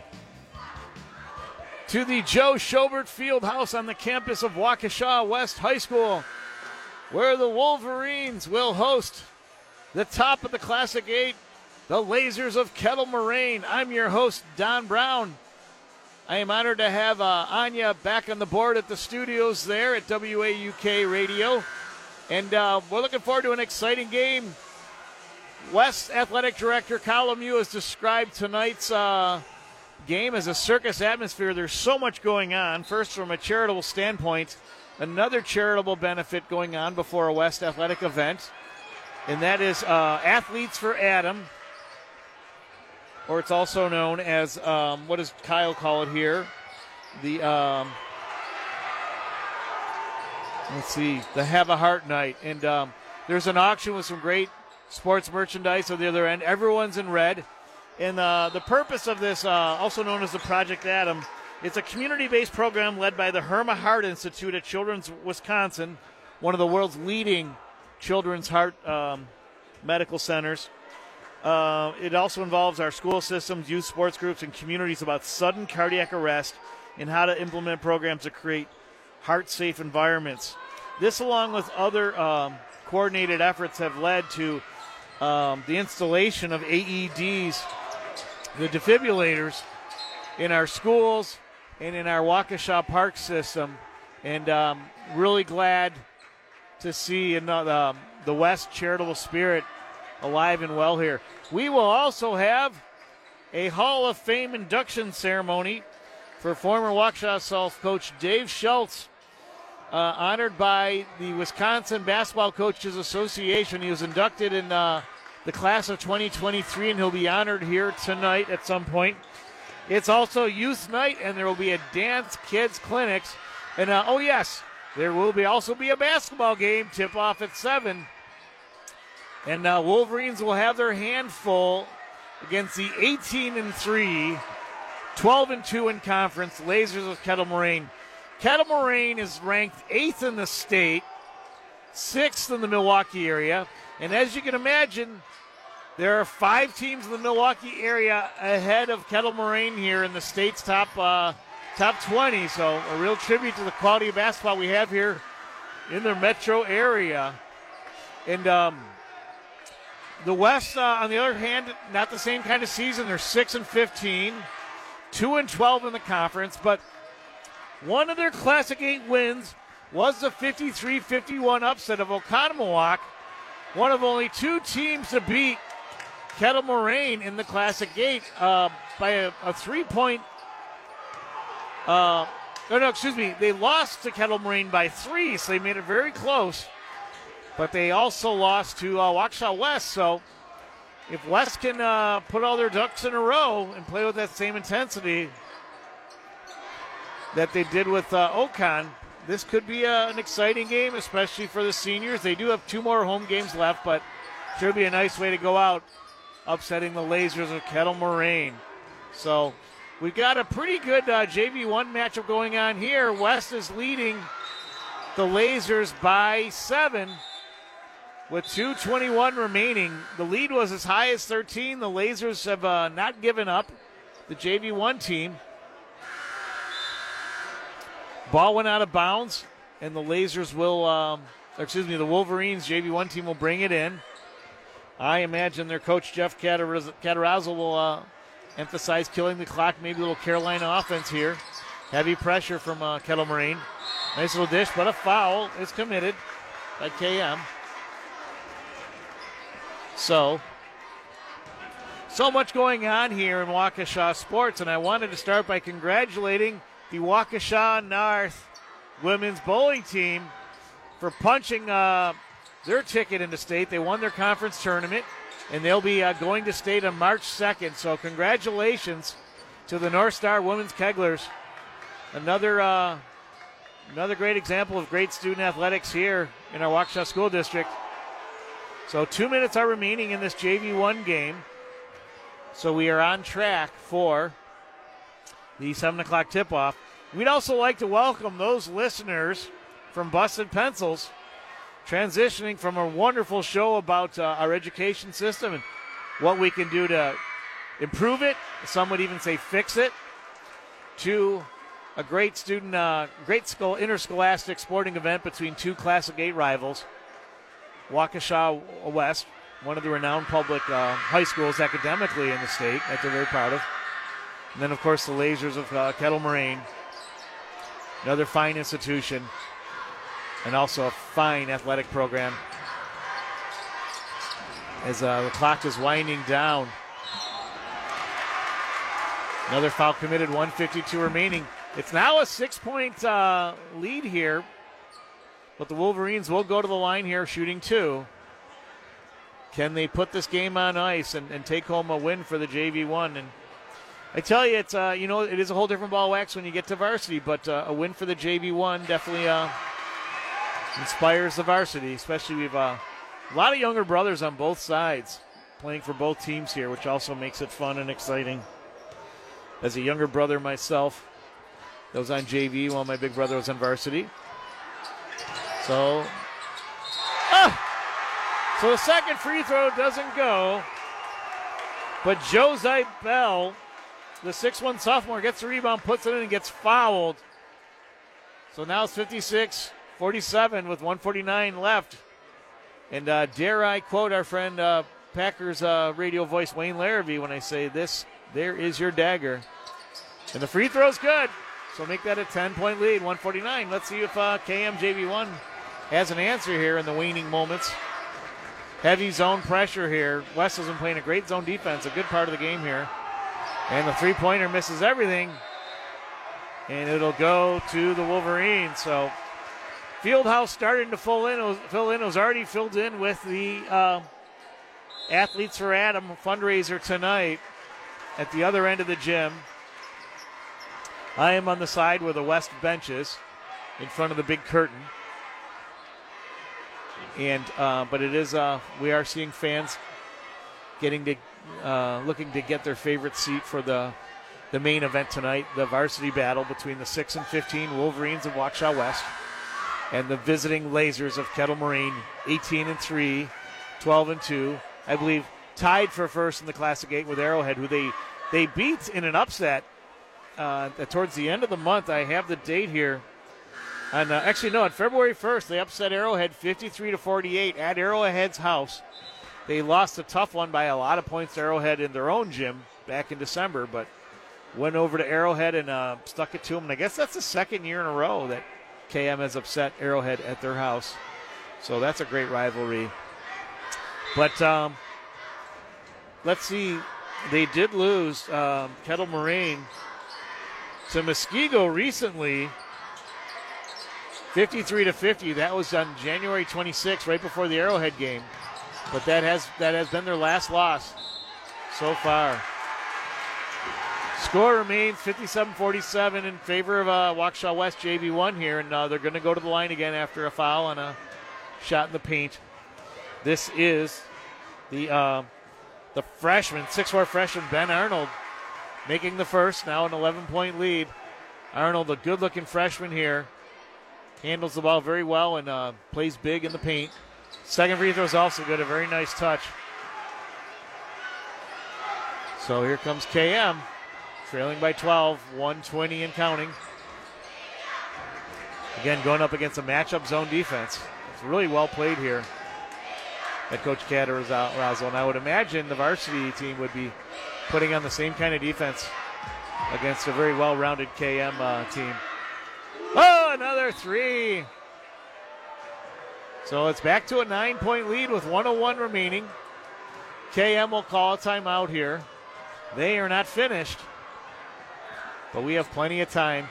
Speaker 2: to the Joe Schobert Fieldhouse on the campus of Waukesha West High School, where the Wolverines will host the top of the Classic 8, the Lasers of Kettle Moraine. I'm your host, Don Brown. I am honored to have Anya back on the board at the studios there at WAUK Radio. And we're looking forward to an exciting game. West Athletic Director Kyle Lemieux has described tonight's game as a circus atmosphere. There's so much going on. First, from a charitable standpoint, another charitable benefit going on before a West Athletic event, and that is Athletes for Adam, or it's also known as, what does Kyle call it here? The, the Have a Heart Night. And there's an auction with some great sports merchandise on the other end. Everyone's in red. And the purpose of this, also known as the Project Adam, it's a community-based program led by the Herma Heart Institute at Children's Wisconsin, one of the world's leading children's heart medical centers. It also involves our school systems, youth sports groups, and communities about sudden cardiac arrest and how to implement programs to create heart-safe environments. This, along with other coordinated efforts, have led to the installation of AEDs, the defibrillators, in our schools and in our Waukesha Park system. And really glad to see the West charitable spirit alive and well here. We will also have a Hall of Fame induction ceremony for former Waukesha South coach Dave Schultz, honored by the Wisconsin Basketball Coaches Association. He was inducted in the class of 2023, and he'll be honored here tonight at some point. It's also youth night, and there will be a dance kids clinics. And, oh, yes, there will also be a basketball game, tip-off at 7. And Wolverines will have their hand full against the 18-3, 12-2 in conference, Lasers of Kettle Moraine. Kettle Moraine is ranked 8th in the state, 6th in the Milwaukee area. And as you can imagine, there are 5 teams in the Milwaukee area ahead of Kettle Moraine here in the state's top 20. So a real tribute to the quality of basketball we have here in the metro area. And the West, on the other hand, not the same kind of season. They're 6-15, 2-12 in the conference, but one of their Classic 8 wins was the 53-51 upset of Oconomowoc, one of only 2 teams to beat Kettle Moraine in the Classic 8 by a 3-point. They lost to Kettle Moraine by 3, so they made it very close. But they also lost to Waukesha West, so if West can put all their ducks in a row and play with that same intensity that they did with Ocon, this could be an exciting game, especially for the seniors. They do have 2 more home games left, but should be a nice way to go out, upsetting the Lasers of Kettle Moraine. So we've got a pretty good JV1 matchup going on here. West is leading the Lasers by 7 with 2:21 remaining. The lead was as high as 13. The Lasers have not given up, the JV1 team. Ball went out of bounds, and the Lasers will, the Wolverines JV1 team will bring it in. I imagine their coach, Jeff Catarazzo, will emphasize killing the clock, maybe a little Carolina offense here. Heavy pressure from Kettle Moraine. Nice little dish, but a foul is committed by KM. So much going on here in Waukesha sports, and I wanted to start by congratulating the Waukesha North women's bowling team for punching their ticket into state. They won their conference tournament, and they'll be going to state on March 2nd. So congratulations to the North Star Women's Keglers. Another great example of great student athletics here in our Waukesha School District. So 2 minutes are remaining in this JV1 game. So we are on track for the 7 o'clock tip-off. We'd also like to welcome those listeners from Busted Pencils transitioning from a wonderful show about our education system and what we can do to improve it, some would even say fix it, to a great interscholastic sporting event between two Class of 8 rivals, Waukesha West, one of the renowned public high schools academically in the state that they're very proud of. And then, of course, the Lasers of Kettle Moraine, another fine institution, and also a fine athletic program. As the clock is winding down. Another foul committed, 1:52 remaining. It's now a 6-point lead here, but the Wolverines will go to the line here shooting 2. Can they put this game on ice and take home a win for the JV1? And I tell you, it's it is a whole different ball of wax when you get to varsity, but a win for the JV1 definitely inspires the varsity, especially we've a lot of younger brothers on both sides playing for both teams here, which also makes it fun and exciting. As a younger brother myself, that was on JV while my big brother was on varsity. So the second free throw doesn't go, but Josiah Bell, the 6'1 sophomore, gets the rebound, puts it in, and gets fouled. So now it's 56-47 with 1:49 left. And dare I quote our friend Packers radio voice Wayne Larrabee when I say this, there is your dagger. And the free throw's good. So make that a 10-point lead, 1:49. Let's see if KM JV1 has an answer here in the waning moments. Heavy zone pressure here. West has been playing a great zone defense, a good part of the game here. And the three-pointer misses everything. And it'll go to the Wolverines. So Fieldhouse starting to fill in. It was already filled in with the Athletes for Adam fundraiser tonight at the other end of the gym. I am on the side where the West bench is, in front of the big curtain. And but it is we are seeing fans getting to looking to get their favorite seat for the main event tonight, the varsity battle between the 6 and 15 Wolverines of Waukesha West and the visiting Lasers of Kettle Moraine, 18-3, 12-2. I believe tied for first in the Classic 8 with Arrowhead, who they beat in an upset towards the end of the month. I have the date here. And on February 1st, they upset Arrowhead 53-48 at Arrowhead's house. They lost a tough one by a lot of points to Arrowhead in their own gym back in December, but went over to Arrowhead and stuck it to them. And I guess that's the second year in a row that KM has upset Arrowhead at their house. So that's a great rivalry. But let's see. They did lose Kettle Moraine to Muskego recently, 53-50. That was on January 26th, right before the Arrowhead game. But that has been their last loss so far. Score remains 57-47 in favor of Waukesha West JV1 here, and they're going to go to the line again after a foul and a shot in the paint. This is the freshman, 6'4" freshman Ben Arnold, making the first, now an 11-point lead. Arnold, a good-looking freshman here, handles the ball very well and plays big in the paint. Second free throw is also good, a very nice touch. So here comes KM, trailing by 12, 120 and counting. Again, going up against a matchup zone defense. It's really well played here at Coach Catarazzolo, and I would imagine the varsity team would be putting on the same kind of defense against a very well-rounded KM team. Oh, another three. So it's back to a 9-point lead with 1:01 remaining. KM will call a timeout here. They are not finished, but we have plenty of time.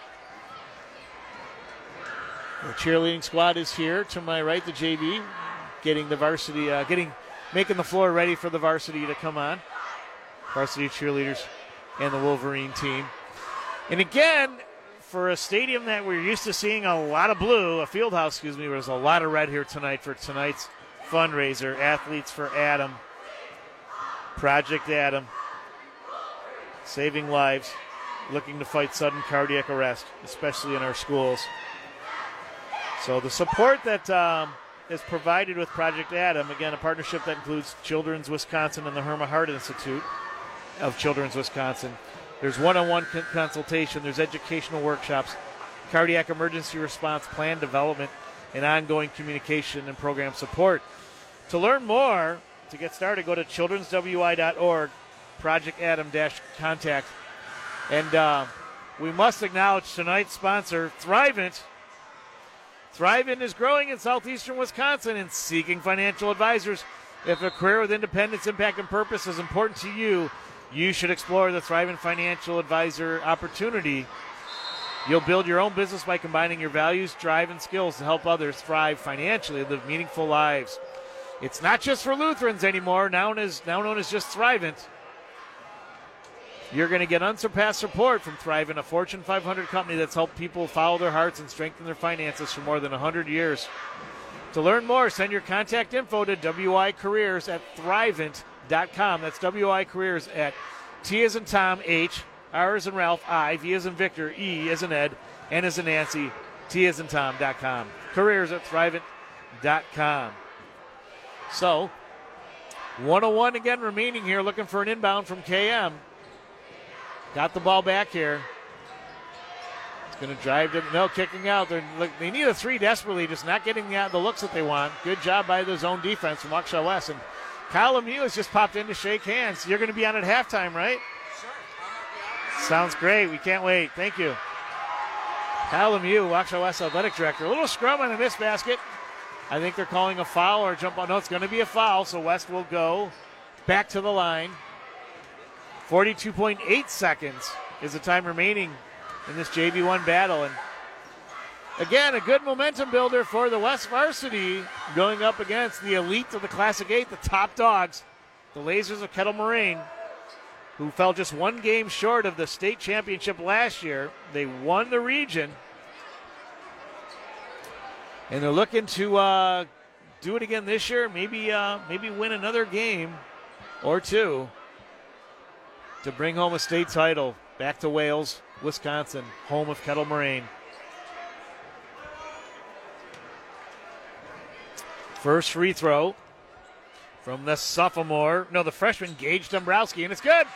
Speaker 2: The cheerleading squad is here to my right, the JV, getting the varsity, making the floor ready for the varsity to come on. Varsity cheerleaders and the Wolverine team. And again, for a stadium that we're used to seeing a lot of blue, a field house, there's a lot of red here tonight for tonight's fundraiser, Athletes for Adam, Project Adam, saving lives, looking to fight sudden cardiac arrest, especially in our schools. So the support that is provided with Project Adam. Again, a partnership that includes Children's Wisconsin and the Herma Hart Institute of Children's Wisconsin. There's one-on-one consultation. There's educational workshops, cardiac emergency response plan development, and ongoing communication and program support. To learn more, to get started, go to childrenswi.org, Project Adam-contact. And we must acknowledge tonight's sponsor, Thrivent. Thrivent is growing in southeastern Wisconsin and seeking financial advisors. If a career with independence, impact, and purpose is important to you, you should explore the Thrivent Financial Advisor opportunity. You'll build your own business by combining your values, drive, and skills to help others thrive financially and live meaningful lives. It's not just for Lutherans anymore, now known as just Thrivent. You're going to get unsurpassed support from Thrivent, a Fortune 500 company that's helped people follow their hearts and strengthen their finances for more than 100 years. To learn more, send your contact info to wicareers@thrivent.com. That's wicareers at T as in Tom, H, R as in Ralph, I, V as in Victor, E as in Ed, N as in Nancy, T as in Tom.com. Careers@thrivent.com. So, 101 again remaining here, looking for an inbound from KM. Got the ball back here. It's going to drive to, no, kicking out. They need a three desperately, just not getting the looks that they want. Good job by the zone defense from Waukesha West. And Kyle Lemieux has just popped in to shake hands. You're going to be on at halftime, right?
Speaker 1: Sure.
Speaker 2: Sounds great. We can't wait. Thank you. Kyle Lemieux, Waukesha West Athletic Director. A little scrum on the miss basket. I think they're calling a foul or a jump on. No, it's going to be a foul, so West will go back to the line. 42.8 seconds is the time remaining in this JV1 battle. And again, a good momentum builder for the West varsity going up against the elite of the Classic 8, the top dogs, the Lasers of Kettle Moraine, who fell just one game short of the state championship last year. They won the region. And they're looking to do it again this year, maybe win another game or two to bring home a state title back to Wales, Wisconsin, home of Kettle Moraine. First free throw from the freshman, Gage Dombrowski, and it's good.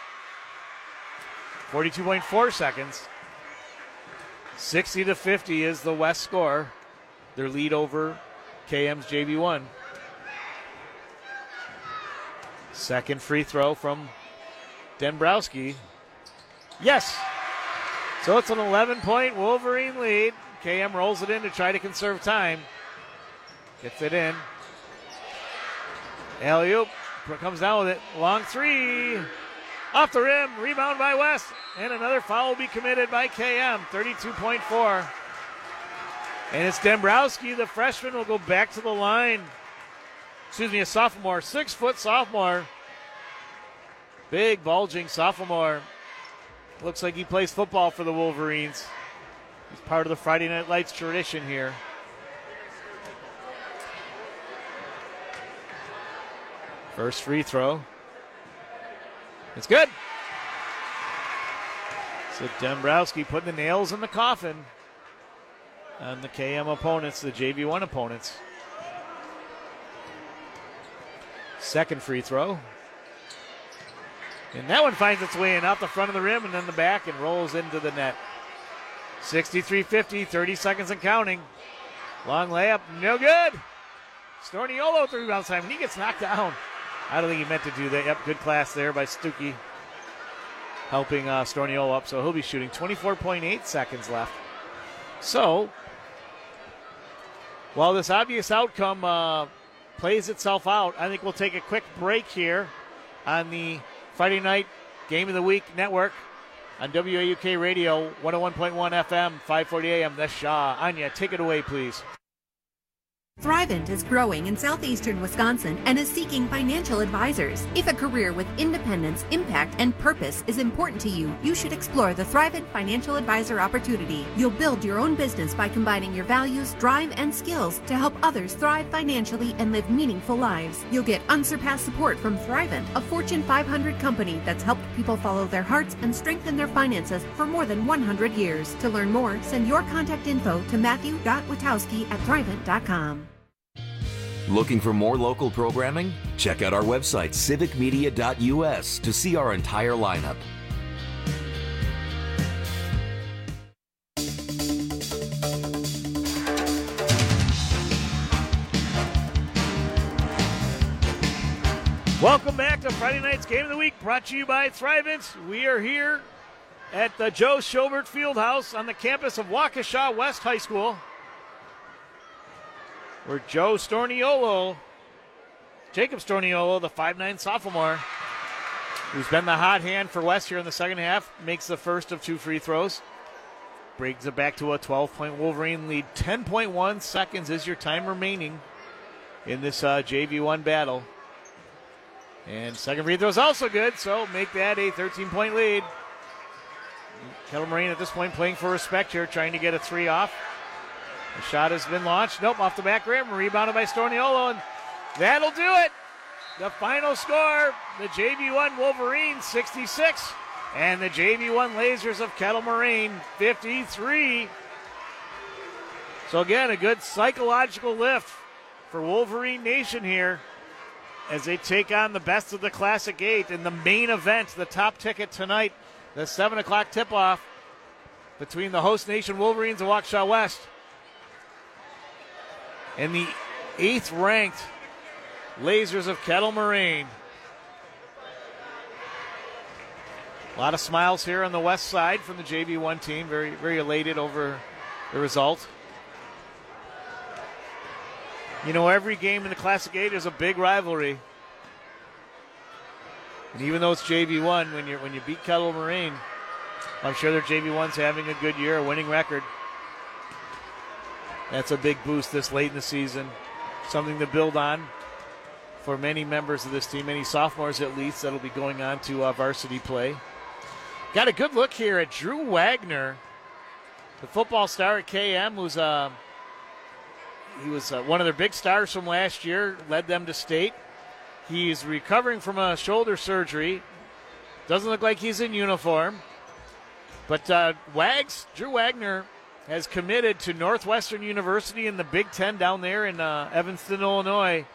Speaker 2: 42.4 seconds. 60-50 is the West score. Their lead over KM's JV1. Second free throw from Dombrowski. Yes. So it's an 11-point Wolverine lead. KM rolls it in to try to conserve time. Gets it in. Alley-oop. Comes down with it. Long three. Off the rim. Rebound by West. And another foul will be committed by KM. 32.4. And it's Dombrowski, the freshman, will go back to the line. A sophomore. 6-foot sophomore. Big, bulging sophomore. Looks like he plays football for the Wolverines. He's part of the Friday Night Lights tradition here. First free throw. It's good. So Dombrowski putting the nails in the coffin on the KM opponents, the JV1 opponents. Second free throw. And that one finds its way in, out the front of the rim and then the back and rolls into the net. 63-50, 30 seconds and counting. Long layup, no good. Storniolo 3 rebound time, and he gets knocked down. I don't think he meant to do that. Yep, good class there by Stuckey, helping Storniolo up. So he'll be shooting. 24.8 seconds left. So, while this obvious outcome plays itself out, I think we'll take a quick break here on the Friday Night Game of the Week Network on WAUK Radio, 101.1 FM, 540 AM. The Shaw. Anya, take it away, please.
Speaker 1: Thrivent is growing in southeastern Wisconsin and is seeking financial advisors. If a career with independence, impact, and purpose is important to you, you should explore the Thrivent Financial Advisor opportunity. You'll build your own business by combining your values, drive, and skills to help others thrive financially and live meaningful lives. You'll get unsurpassed support from Thrivent, a Fortune 500 company that's helped people follow their hearts and strengthen their finances for more than 100 years. To learn more, send your contact info to matthew.witowski@thrivent.com.
Speaker 3: Looking for more local programming? Check out our website, civicmedia.us, to see our entire lineup.
Speaker 2: Welcome back to Friday night's Game of the Week, brought to you by Thrivent. We are here at the Joe Schobert Fieldhouse on the campus of Waukesha West High School, where Jacob Storniolo, the 5'9 sophomore, who's been the hot hand for West here in the second half, makes the first of 2 free throws. Brings it back to a 12-point Wolverine lead. 10.1 seconds is your time remaining in this JV1 battle. And second free throw is also good, so make that a 13-point lead. Kettle Moraine at this point playing for respect here, trying to get a 3 off. The shot has been launched. Nope, off the back rim. Rebounded by Storniolo, and that'll do it. The final score, the JV1 Wolverines 66, and the JV1 Lasers of Kettle Moraine 53. So again, a good psychological lift for Wolverine Nation here as they take on the best of the Classic 8 in the main event, the top ticket tonight, the 7 o'clock tip-off between the host nation Wolverines of Waukesha West and the 8th-ranked Lasers of Kettle Moraine. A lot of smiles here on the west side from the JV1 team, very, very elated over the result. You know, every game in the Classic 8 is a big rivalry. And even though it's JV1, when you beat Kettle Moraine, I'm sure their JV1's having a good year, a winning record. That's a big boost this late in the season. Something to build on for many members of this team, many sophomores at least, that'll be going on to varsity play. Got a good look here at Drew Wagner, the football star at KM, who's he was one of their big stars from last year, led them to state. He's recovering from a shoulder surgery. Doesn't look like he's in uniform. But Drew Wagner has committed to Northwestern University in the Big Ten down there in Evanston, Illinois.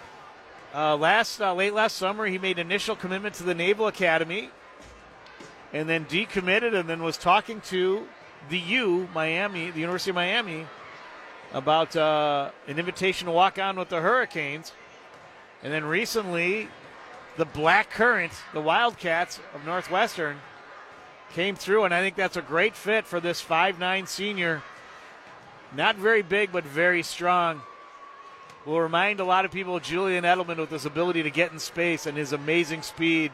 Speaker 2: Late last summer, he made initial commitment to the Naval Academy and then decommitted and then was talking to the University of Miami, about an invitation to walk on with the Hurricanes. And then recently, the Black Current, the Wildcats of Northwestern, came through, and I think that's a great fit for this 5'9 senior. Not very big, but very strong. Will remind a lot of people of Julian Edelman with his ability to get in space and his amazing speed.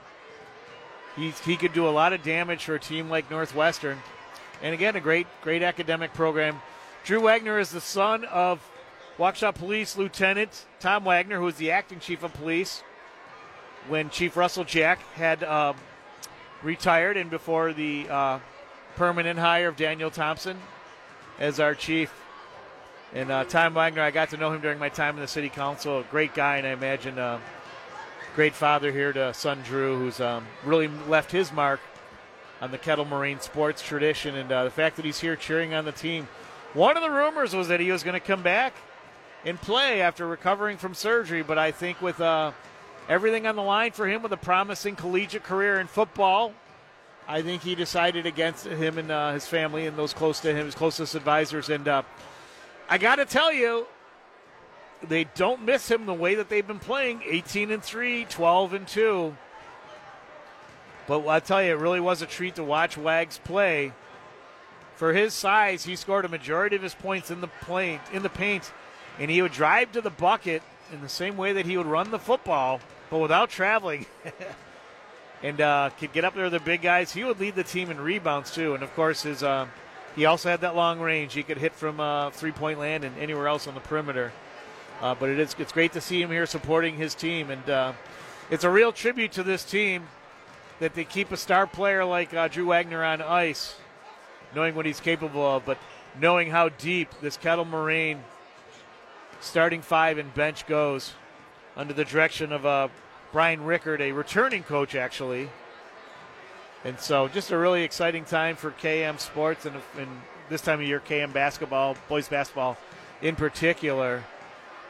Speaker 2: He could do a lot of damage for a team like Northwestern. And again, a great academic program. Drew Wagner is the son of Waukesha Police Lieutenant Tom Wagner, who was the acting chief of police when Chief Russell Jack had retired, and before the permanent hire of Daniel Thompson as our chief. And Tom Wagner, I got to know him during my time in the city council. A great guy, and I imagine a great father here to son Drew, who's really left his mark on the Kettle Moraine sports tradition, and the fact that he's here cheering on the team. One of the rumors was that he was going to come back and play after recovering from surgery, but I think with everything on the line for him with a promising collegiate career in football, I think he decided against him and his family and those close to him, his closest advisors. And I got to tell you, they don't miss him the way that they've been playing, 18-3, 12-2. But I'll tell you, it really was a treat to watch Wags play. For his size, he scored a majority of his points in the paint, and he would drive to the bucket in the same way that he would run the football, but without traveling. And could get up there with the big guys. He would lead the team in rebounds, too. And, of course, he also had that long range. He could hit from three-point land and anywhere else on the perimeter. But it's great to see him here supporting his team. And it's a real tribute to this team that they keep a star player like Drew Wagner on ice, knowing what he's capable of, but knowing how deep this Kettle Moraine starting five and bench goes under the direction of Brian Rickard, a returning coach, actually. And so just a really exciting time for KM sports and this time of year, KM basketball, boys basketball in particular.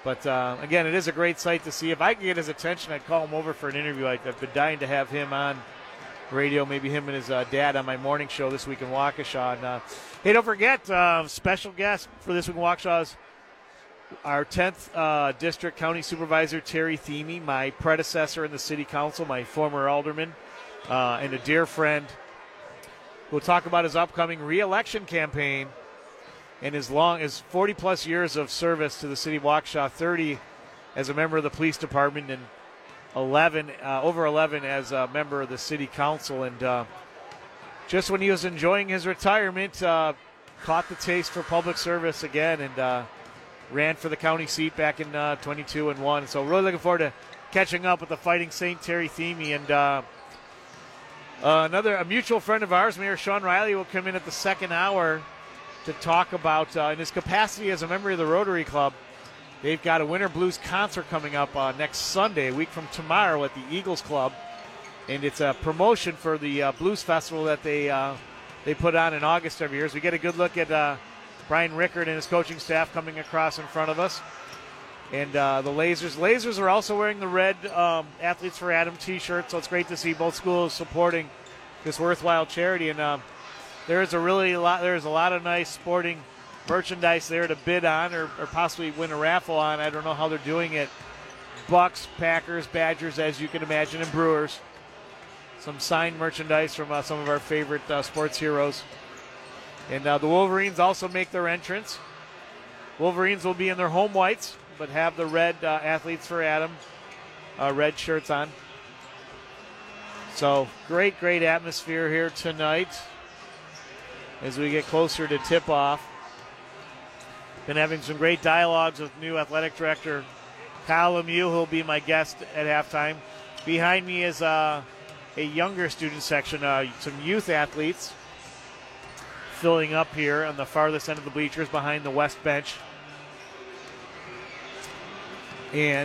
Speaker 2: But, again, it is a great sight to see. If I could get his attention, I'd call him over for an interview. I've been dying to have him on radio, maybe him and his dad on my morning show this week in Waukesha. And, hey, don't forget, special guest for this week in Waukesha is our 10th District County Supervisor, Terry Thieme, my predecessor in the City Council, my former alderman, and a dear friend. We'll talk about his upcoming re-election campaign and his 40-plus years of service to the city of Waukesha, 30 as a member of the police department and over 11 as a member of the city council. And just when he was enjoying his retirement, caught the taste for public service again and ran for the county seat back in 22 and won. So really looking forward to catching up with the Fighting Saint Terry Thieme. And a mutual friend of ours, Mayor Sean Riley, will come in at the second hour to talk about, in his capacity as a member of the Rotary Club, they've got a Winter Blues concert coming up next Sunday, a week from tomorrow, at the Eagles Club. And it's a promotion for the Blues Festival that they put on in August every year. So we get a good look at Brian Rickard and his coaching staff coming across in front of us. And the Lasers. Lasers are also wearing the red Athletes for Adam t-shirt, so it's great to see both schools supporting this worthwhile charity. And there's a lot of nice sporting merchandise there to bid on or possibly win a raffle on. I don't know how they're doing it. Bucks, Packers, Badgers, as you can imagine, and Brewers. Some signed merchandise from some of our favorite sports heroes. And the Wolverines also make their entrance. Wolverines will be in their home whites, but have the red Athletes for Adam red shirts on. So great atmosphere here tonight as we get closer to tip-off. Been having some great dialogues with new athletic director Kyle Lemieux, who will be my guest at halftime. Behind me is a younger student section, some youth athletes filling up here on the farthest end of the bleachers behind the west bench. And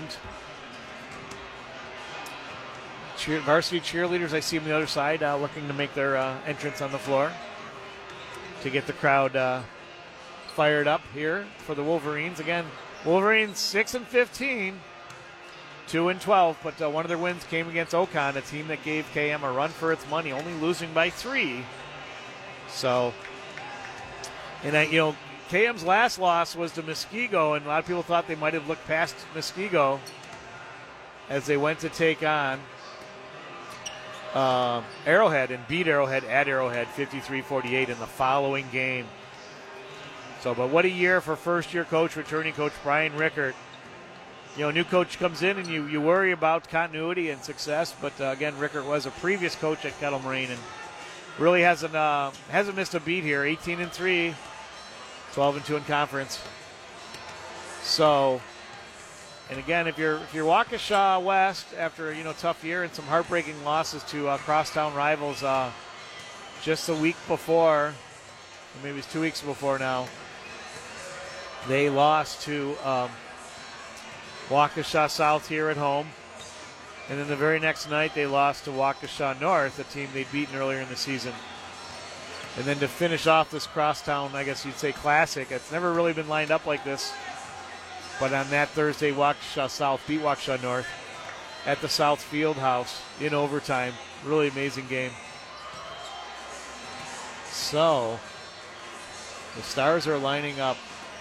Speaker 2: varsity cheerleaders, I see them on the other side looking to make their entrance on the floor to get the crowd fired up here for the Wolverines. Again, Wolverines 6-15, 2-12, but one of their wins came against Ocon, a team that gave KM a run for its money, only losing by 3. So, and KM's last loss was to Muskego, and a lot of people thought they might have looked past Muskego as they went to take on Arrowhead and beat Arrowhead at Arrowhead 53-48 in the following game. So, but what a year for first-year coach, returning coach Brian Rickard. New coach comes in and you worry about continuity and success, but again, Rickard was a previous coach at Kettle Moraine and really hasn't missed a beat here. 18-3, 12-2 in conference. So, and again, if you're Waukesha West after tough year and some heartbreaking losses to crosstown rivals just a week before, or maybe it was 2 weeks before now, they lost to Waukesha South here at home. And then the very next night they lost to Waukesha North, a team they'd beaten earlier in the season. And then to finish off this crosstown, I guess you'd say classic, it's never really been lined up like this. But on that Thursday, Waukesha South beat Waukesha North at the South Fieldhouse in overtime. Really amazing game. So, the Stars are lining up.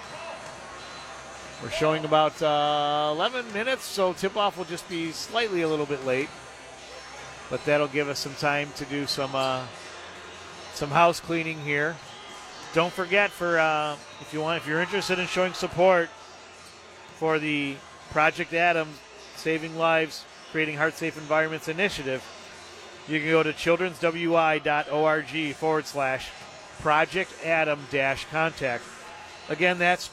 Speaker 2: We're showing about 11 minutes, so tip-off will just be slightly a little bit late. But that'll give us some time to do some house cleaning here. Don't forget, if you're interested in showing support for the Project Adam Saving Lives, Creating Heart-Safe Environments initiative, you can go to childrenswi.org/Project Adam-contact. Again, that's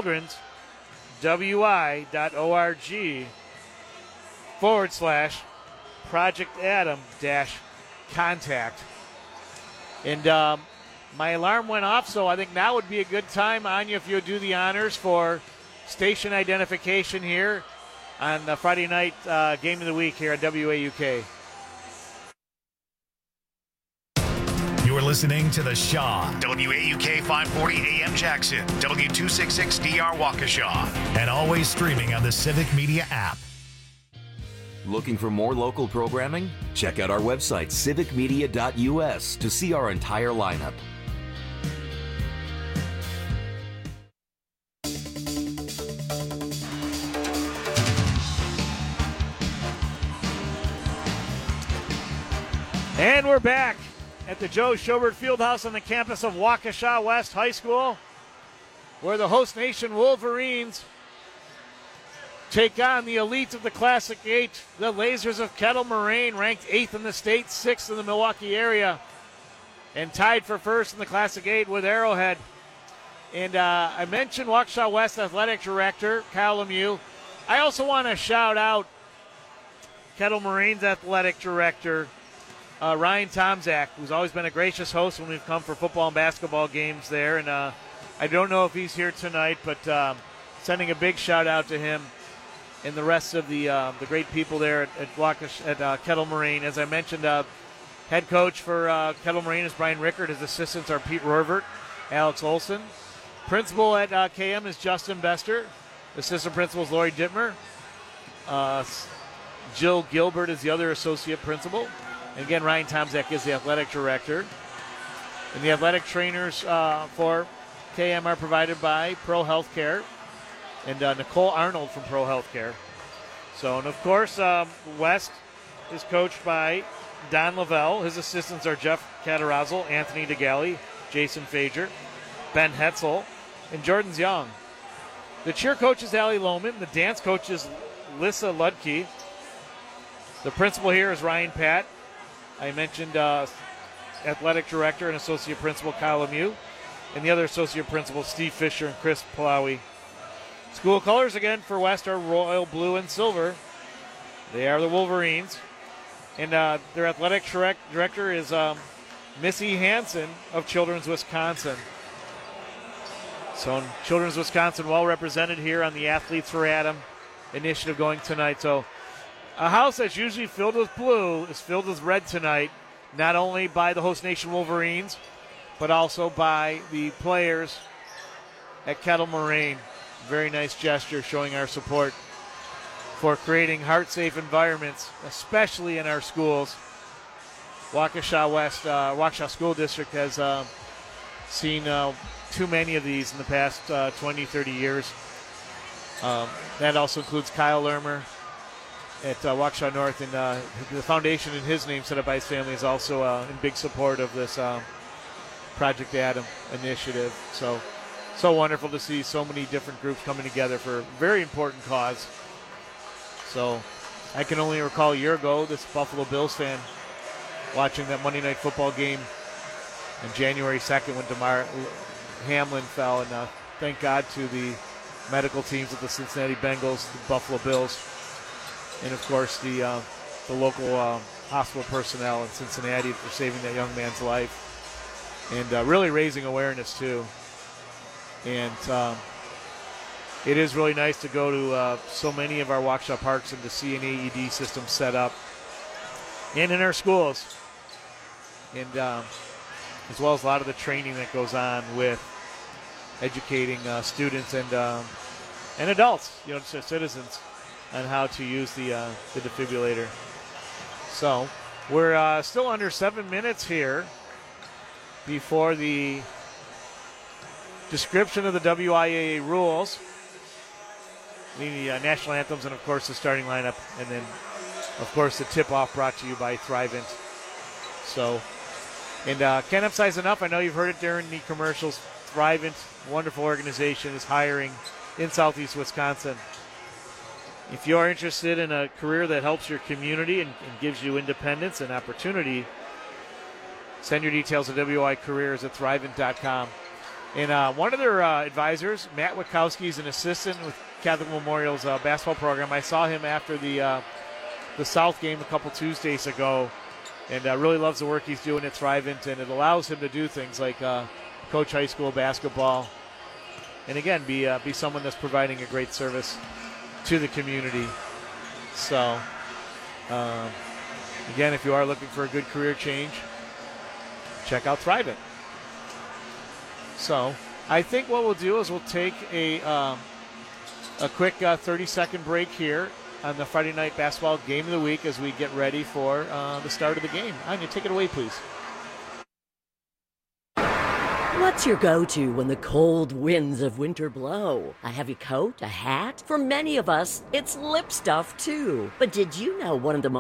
Speaker 2: childrenswi.org/Project Adam-contact. And my alarm went off, so I think now would be a good time, Anya, if you would do the honors for station identification here on the Friday night game of the week here at WAUK.
Speaker 4: You're listening to The Shaw, WAUK 540 AM Jackson, W266DR Waukesha, and always streaming on the Civic Media app.
Speaker 3: Looking for more local programming? Check out our website, civicmedia.us, to see our entire lineup.
Speaker 2: And we're back at the Joe Schobert Fieldhouse on the campus of Waukesha West High School, where the host nation Wolverines take on the elite of the Classic 8, the Lasers of Kettle Moraine, ranked 8th in the state, 6th in the Milwaukee area, and tied for first in the Classic 8 with Arrowhead. And I mentioned Waukesha West Athletic Director Kyle Lemieux. I also want to shout out Kettle Moraine's Athletic Director, Ryan Tomczak, who's always been a gracious host when we've come for football and basketball games there. And I don't know if he's here tonight, but sending a big shout out to him and the rest of the great people there at Kettle Moraine. As I mentioned, head coach for Kettle Moraine is Brian Rickard. His assistants are Pete Roervert, Alex Olson. Principal at KM is Justin Bester. Assistant principal is Lori Dittmer. Jill Gilbert is the other associate principal. And again, Ryan Tomczak is the athletic director. And the athletic trainers for KM are provided by Pro Healthcare and Nicole Arnold from Pro Healthcare. So, and of course, West is coached by Don Lavelle. His assistants are Jeff Catarazzo, Anthony DeGalli, Jason Fager, Ben Hetzel, and Jordan Young. The cheer coach is Allie Lohman. The dance coach is Lissa Ludke. The principal here is Ryan Patt. I mentioned athletic director and associate principal Kyle Lemieux, and the other associate principal Steve Fisher and Chris Palawi. School colors again for West are royal blue and silver. They are the Wolverines, and their athletic director is Missy Hansen of Children's Wisconsin. So Children's Wisconsin well represented here on the Athletes for Adam initiative going tonight. So a house that's usually filled with blue is filled with red tonight, not only by the host nation Wolverines, but also by the players at Kettle Moraine. Very nice gesture showing our support for creating heart-safe environments, especially in our schools. Waukesha West, Waukesha School District has seen too many of these in the past 20, 30 years. That also includes Kyle Lermer at Waukesha North, and the foundation in his name set up by his family is also in big support of this Project Adam initiative. So wonderful to see so many different groups coming together for a very important cause. So I can only recall a year ago, this Buffalo Bills fan watching that Monday Night Football game on January 2nd when DeMar Hamlin fell, and thank God to the medical teams of the Cincinnati Bengals, the Buffalo Bills, and of course the local hospital personnel in Cincinnati for saving that young man's life, and really raising awareness too. And it is really nice to go to so many of our Waukesha parks and to see an AED system set up, and in our schools, and as well as a lot of the training that goes on with educating students and adults, citizens, on how to use the defibrillator. So we're still under 7 minutes here before the description of the WIAA rules, the national anthems, and of course the starting lineup, and then of course the tip-off brought to you by Thrivent. So, and can't emphasize enough, I know you've heard it during the commercials, Thrivent, wonderful organization, is hiring in Southeast Wisconsin. If you are interested in a career that helps your community and gives you independence and opportunity, send your details to WICareers at Thrivent.com. And one of their advisors, Matt Witkowski, is an assistant with Catholic Memorial's basketball program. I saw him after the South game a couple Tuesdays ago, and really loves the work he's doing at Thrivent, and it allows him to do things like coach high school basketball, and again, be someone that's providing a great service to the community. So, again, if you are looking for a good career change, check out Thrivent. So I think what we'll do is we'll take a quick 30-second break here on the Friday night basketball game of the week as we get ready for the start of the game. Anya, take it away, please.
Speaker 18: What's your go-to when the cold winds of winter blow? A heavy coat, a hat? For many of us, it's lip stuff too. But did you know one of the most